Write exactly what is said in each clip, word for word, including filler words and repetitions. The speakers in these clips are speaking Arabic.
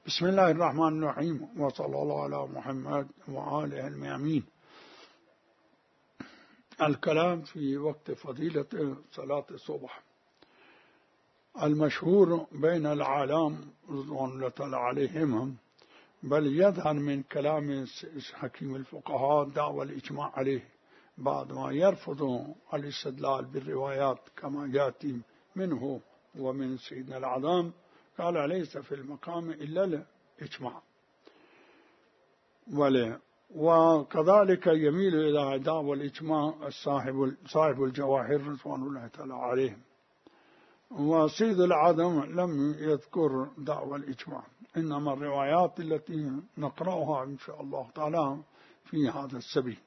بسم الله الرحمن الرحيم، وصلى الله على محمد وآله الميامين. الكلام في وقت فضيلة صلاة الصبح. المشهور بين العالم رضوان الله تعالى عليهم، بل يظهر من كلام حكيم الفقهاء دعوى الإجماع عليه، بعد ما يرفض الاستدلال بالروايات كما يأتي منه ومن سيدنا العظام، قال ليس في المقام إلا الإجماع. وكذلك يميل إلى دعوى الإجماع صاحب صاحب الجواهر رضوان الله تعالى عليهم. وسيد العظم لم يذكر دعوى الإجماع، إنما الروايات التي نقرأها إن شاء الله تعالى في هذا السبيل.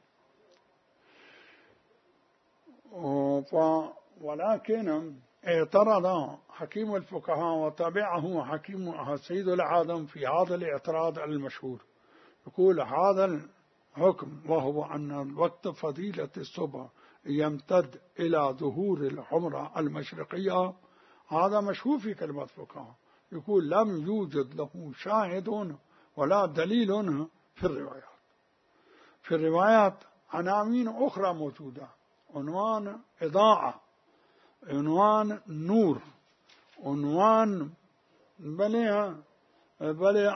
ولكن اعترض حكيم الفقهاء وتابعه حكيم سيد العظم في هذا الاعتراض المشهور. يقول هذا الحكم وهو أن وقت فضيلة الصبح يمتد إلى ظهور الحمرة المشرقية، هذا مشهور في كلمة فقهاء. يقول لم يوجد له شاهد ولا دليل في الروايات. في الروايات عناوين أخرى موجودة، عنوان إضاءة، عنوان نور، عنوان بلي بلي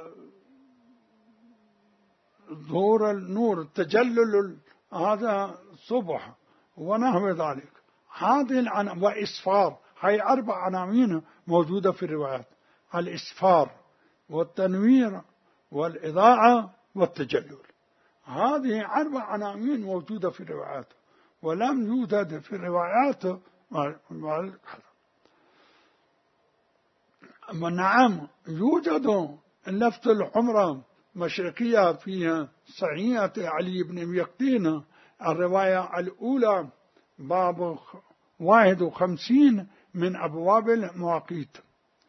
ظهور النور، تجلل هذا الصبح ونحو ذلك. هذه العناوين وإسفار، هي أربع عناوين موجودة في الروايات: الإسفار والتنوير والإضاءة والتجلل. هذه أربع عناوين موجودة في الروايات، ولم يوجد في الروايات نعم يوجد لفظ الحمرة مشرقية في صحيحة علي بن يقطين، الرواية الأولى باب واحد وخمسين من أبواب المواقيت.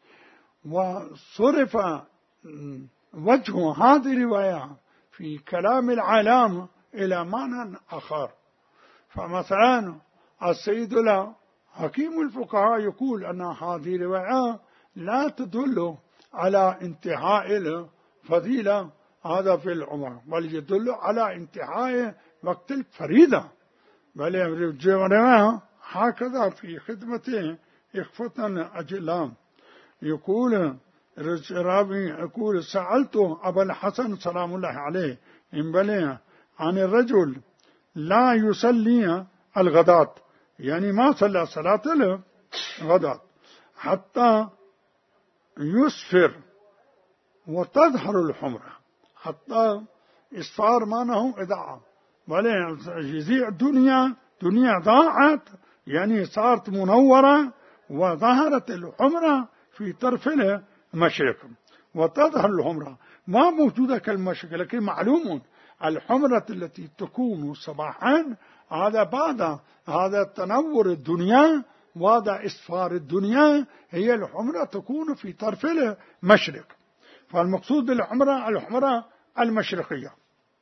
وصرف وجه هذه الرواية في كلام العالم إلى معنى آخر. فمثلا السيد حكيم الفقهاء يقول أن هذه الرواية لا تدل على انتهاء الفضيلة هذا في العمر، بل يدل على انتهاء وقت الفريضة. بل الرواية هكذا في خدمته إخفة أجلام. يقول الرابي يقول سألت أبا الحسن سلام الله عليه إن بلي عن الرجل لا يصلي الغداة، يعني ما صلى صلاة الغداة حتى يسفر وتظهر الحمرة. حتى إسفار معناه إضاءة، بل يزيع الدنيا، دنيا ضاعت يعني صارت منورة، وظهرت الحمرة في طرف المشرق وتظهر الحمرة. ما موجودة كالمشرق، لكن معلوم الحمرة التي تكون صباحا هذا بعد هذا تنور الدنيا وهذا إسفار الدنيا، هي الحمرة تكون في طرف المشرق. فالمقصود بالحمرة الحمرة المشرقية.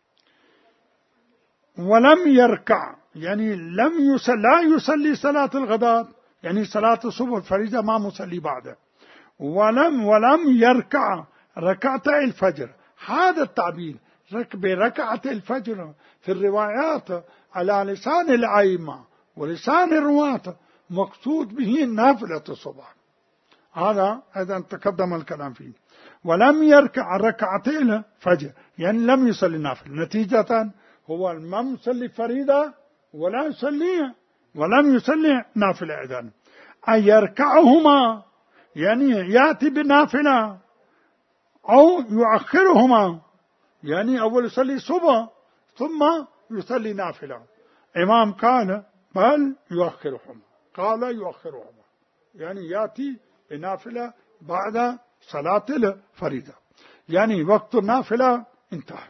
ولم يركع يعني لم يصلي لا يصلي صلاة الغداء، يعني صلاة الصبح الفريضة ما مصلي بعده. ولم ولم يركع ركعتي الفجر. هذا التعبير بركعة الفجر في الروايات على لسان الأئمة ولسان الرواة مقصود به نافلة الصبح. هذا أيضا تقدم الكلام فيه. ولم يركع ركعتي الفجر يعني لم يصلي نافل، نتيجة هو ما يصلي فريضة ولا يصلي ولم يصلي نافلة. إذن أن يركعهما يعني يأتي بنافلة، أو يؤخرهما يعني أول يصلي صبح ثم يصلي نافلة. إمام قال بل يؤخرهما، قال يؤخرهما يعني يأتي بنافلة بعد صلاة الفريضة، يعني وقت النافلة انتهى.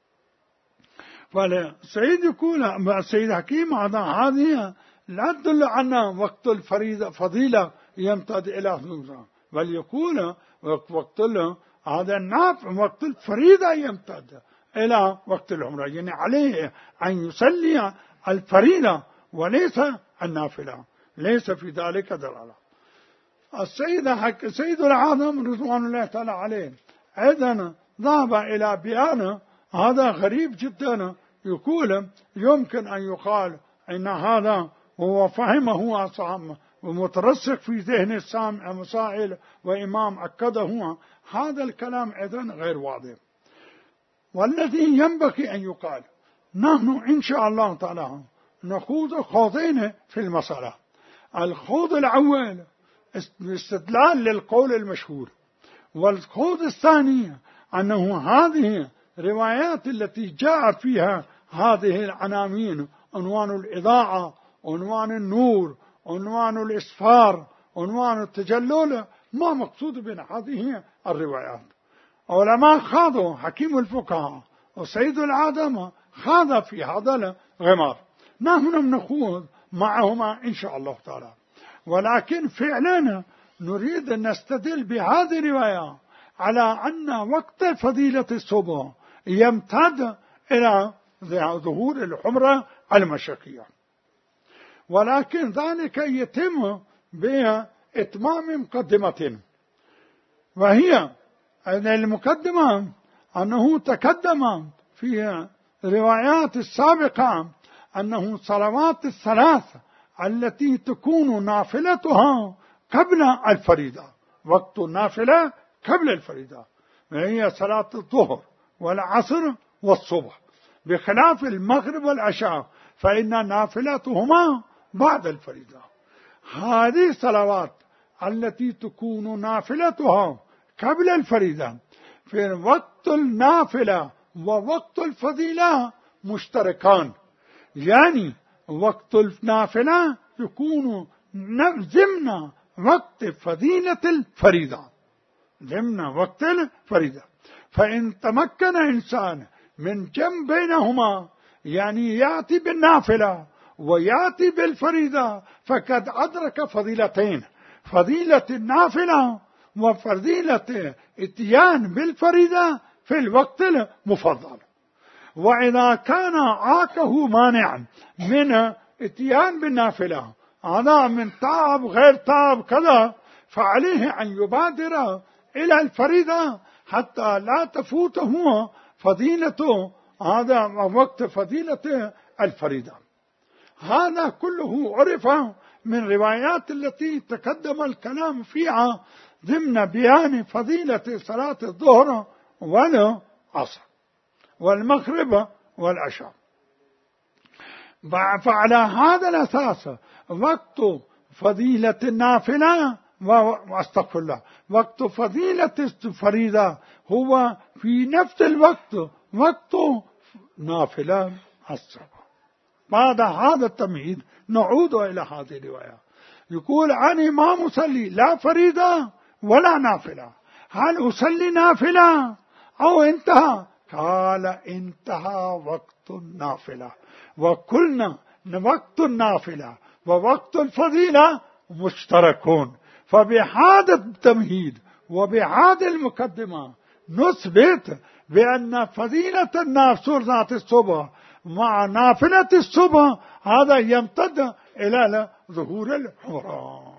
فالسيد يقول السيد حكيم هذه لا تدل عنا وقت الفريضة فضيلة يمتد إلى نوزة، بل يقول وقت هذا الناف وقت الفريضة يمتد إلى وقت العمرة، يعني عليه أن يصلي الفريضة وليس النافلة، ليس في ذلك دلالة. السيد حك... سيد العظم رضوان الله تعالى عليه أيضا ذهب إلى بيان هذا غريب جدا، يقول يمكن أن يقال إن هذا هو فهمه أصحاب ومترسخ في ذهن السامع مسائل وإمام أكده. هذا الكلام أيضا غير واضح. والذي ينبغي أن يقال، نحن إن شاء الله تعالى نخوض خوضين في المسألة. الخوض الأول استدلال للقول المشهور، والخوض الثاني أنه هذه روايات التي جاء فيها هذه العناوين، عنوان الإضاءة، عنوان النور، عنوان الإسفار، عنوان التجلل، ما مقصود بين هذه الروايات. علماء خاضوا، حكيم الفقهاء وسيد العادم خاض في هذا الغمار، نحن نخوض معهما إن شاء الله تعالى. ولكن فعلا نريد أن نستدل بهذه الرواية على أن وقت فضيلة الصبح يمتد إلى ظهور الحمرة المشرقية، ولكن ذلك يتم بإتمام مقدمة، وهي أن المقدمة أنه تقدم في الروايات السابقة أنه صلوات الثلاث التي تكون نافلتها قبل الفريضة، وقت النافلة قبل الفريضة، وهي صلاة الظهر والعصر والصبح، بخلاف المغرب والعشاء فإن نافلتهما بعد الفريضة. هذه الصلوات التي تكون نافلتها قبل الفريضة في وقت النافلة ووقت الفضيلة مشتركان، يعني وقت النافلة يكون ضمن وقت فضيلة الفريضة، ضمن وقت الفريضة. فإن تمكن إنسان من جمع بينهما، يعني يأتي بالنافلة ويأتي بالفريضة، فقد أدرك فضيلتين، فضيلة النافلة وفضيلة اتيان بالفريضة في الوقت المفضل. وإذا كان عاقه مانع من اتيان بالنافلة، هذا من تعب غير تعب كذا، فعليه أن يبادر إلى الفريضة حتى لا تفوته فضيلة هذا وقت فضيلة الفريضة. هذا كله عرف من روايات التي تقدم الكلام فيها ضمن بيان فضيلة صلاة الظهر والعصر والمغرب والعشاء. فعلى هذا الأساس وقت فضيلة النافلة واستغفر الله وقت فضيلة الفريضة هو في نفس الوقت وقت نافلة الصبح. بعد هذا التمهيد نعود إلى هذه الرواية. يقول أنا ما مصلي لا فريضة ولا نافلة، هل أصلي نافلة أو انتهى؟ قال انتهى وقت النافلة، وقلنا وقت النافلة ووقت الفضيلة مشتركون. فبهذا التمهيد وبهذه المقدمة نثبت بأن فضيلة النافلة ذات الصبح مع نافلة الصبح هذا يمتد إلى ظهور الحمرة.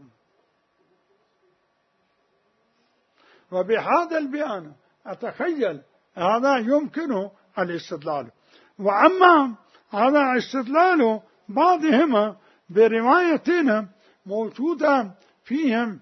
وبهذا البيان أتخيل هذا يمكن الاستدلال. وأما هذا استدلال بعضهم بروايتين موجودة فيهم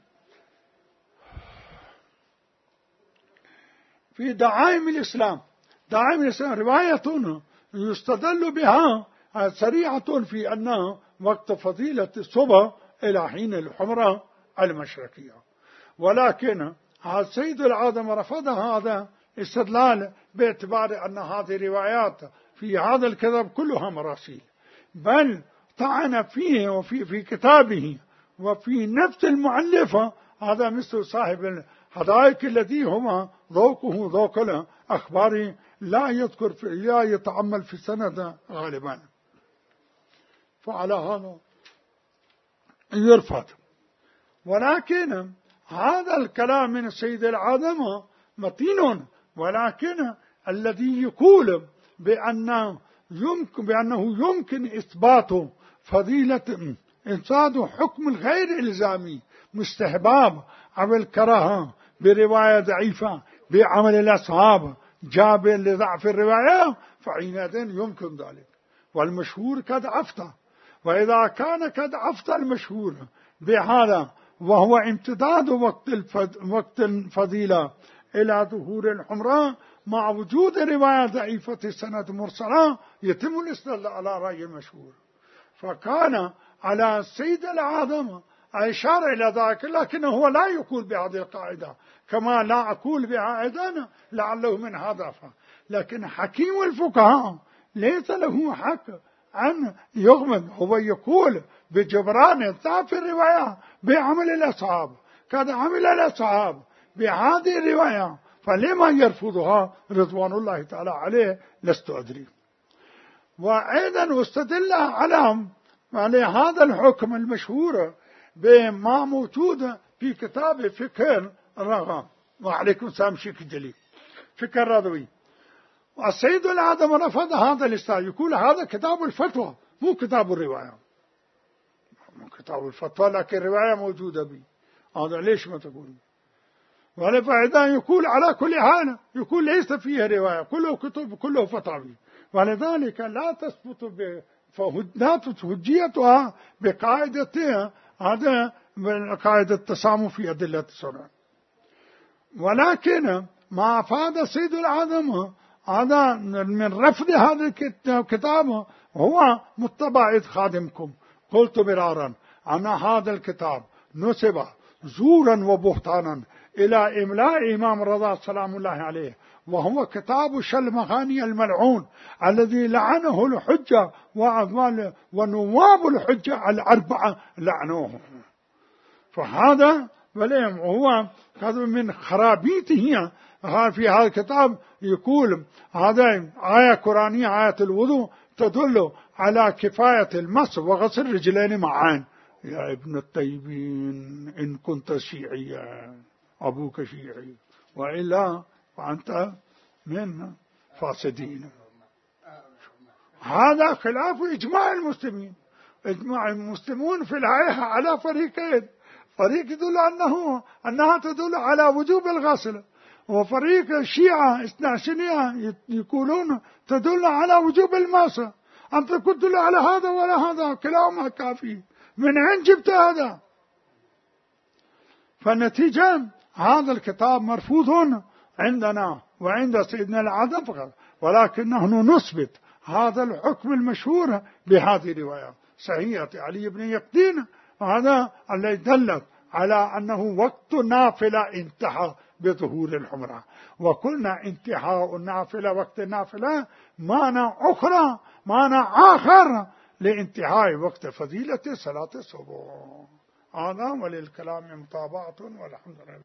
في دعائم الإسلام. دعائم الإسلام رواية يستدل بها سريعة في أنها وقت فضيلة الصبح إلى حين الحمرة المشرقية، ولكن السيد العادم رفض هذا استدلال باعتبار أن هذه الروايات في هذا الكتاب كلها مراسيل، بل طعن فيه وفي في كتابه وفي نفس المؤلفة. هذا مثل صاحب الحدائق الذي هو ذوقه ذوق الأخبار، لا يذكر في لا يتعمل في السند غالبا، فعلى هذا يرفض. ولكن هذا الكلام من السيد العادم متين، ولكن الذي يقول بأنه يمكن بأنه يمكن إثبات فضيلة إثبات حكم الغير إلزامي مستحباب أو الكراهة برواية ضعيفة بعمل الأصحاب جابر لضعف الرواية فحينئذ يمكن ذلك. والمشهور قد أفتى، وإذا كان قد أفتى المشهور بهذا وهو امتداد وقت وقت الفضيلة إلى ظهور الحمراء مع وجود رواية ضعيفة السند مرسلة، يتم الاستدلال على رأي المشهور. فكان على السيد العظم أشار إلى ذلك، لكنه هو لا يقول بهذه القاعدة كما لا أقول بها أيضا لعله من هذا. لكن حكيم الفقهاء ليس له حق أن يغمض، هو يقول بجبران ضعف الرواية بعمل الأصحاب، قد عمل الأصحاب بهذه الرواية فلما يرفضها رضوان الله تعالى عليه لست أدري. وأيضا استدل على على هذا الحكم المشهور بما موجود في كتاب فقه الرغم، وعليكم السلام شيخ جليل فقه الرضوي. والسيد العظم رفض هذا الاستدلال، يقول هذا كتاب الفتوى مو كتاب الرواية، مو كتاب الفتوى لكن الرواية موجودة به، هذا ليش ما تقول؟ ولذا يقول على كل حال يقول ليس فيه رواية، كله كتب كله فتاوي، ولذلك لا تثبت لا حجيتها بقاعدتها هذا قاعدة التسامح في أدلة السنة. ولكن ما أفاد سيد العظم هذا من رفض هذا الكتاب هو متبع خادمكم. قلت مرارا أن هذا الكتاب نسب زورا وبهتانا إلى إملاء إمام رضا سلام الله عليه، وهو كتاب شلمغاني الملعون الذي لعنه الحجة ونواب الحجة الأربعة لعنوه. فهذا وليم هو من خرابيته في هذا الكتاب يقول هذا آية قرآنية آية الوضوء تدل على كفاية المس وغسل الرجلين معا. يا ابن الطيبين إن كنت شيعيا أبوك شيعي وإلا فأنت من فاسدين. هذا خلاف إجماع المسلمين. إجماع المسلمون في الآية على فريقين، فريق يدل أنه أنها تدل على وجوب الغسل، وفريق الشيعة اثناشرية يقولون تدل على وجوب الماسة. أنت كنت تدل على هذا ولا هذا، كلاهما كافي، من عين جبت هذا؟ فالنتيجة هذا الكتاب مرفوض عندنا وعند سيدنا العظم فقط، ولكن نحن نثبت هذا الحكم المشهور بهذه الرواية صحيحة علي بن يقطين، هذا الذي دلت على أنه وقت النافلة انتهى بظهور الحمرة. وقلنا انتهاء النافلة وقت النافلة معنى أخرى معنى آخر لانتهاء وقت فضيلة صلاة الصبح. هذا وللكلام متابعة والحمد لله.